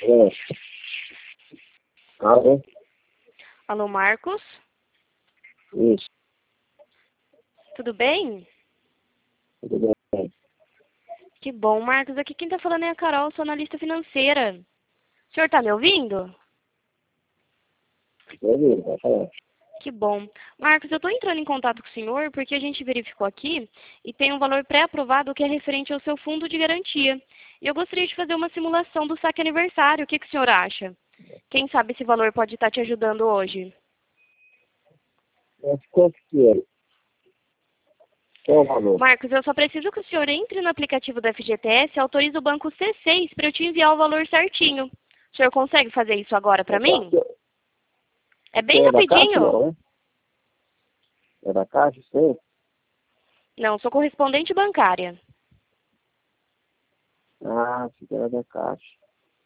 É. Alô? Alô, Marcos? Isso, Tudo bem? tudo bem. Que bom, Marcos. Aqui quem tá falando é a Carol, sou analista financeira. O senhor tá me ouvindo? Tô ouvindo, vai falar. Que bom. Marcos, eu tô entrando em contato com o senhor porque a gente verificou aqui e tem um valor pré-aprovado que é referente ao seu fundo de garantia. E eu gostaria de fazer uma simulação do saque aniversário. O que o senhor acha? Quem sabe esse valor pode estar te ajudando hoje? Mas quanto que é? Qual o valor? Marcos, eu só preciso que o senhor entre no aplicativo do FGTS e autorize o banco C6 para eu te enviar o valor certinho. O senhor consegue fazer isso agora para mim? É Você bem é da Caixa, rapidinho. não, né? É da Caixa, sim? Não, sou correspondente bancária. Ah, você é da Caixa.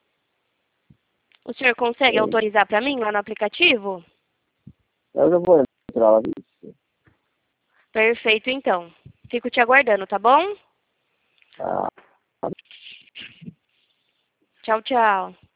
O senhor consegue Sei. autorizar para mim lá no aplicativo? Eu já vou entrar lá nisso. Perfeito, então. Fico te aguardando, tá bom? Ah, Tchau, tchau.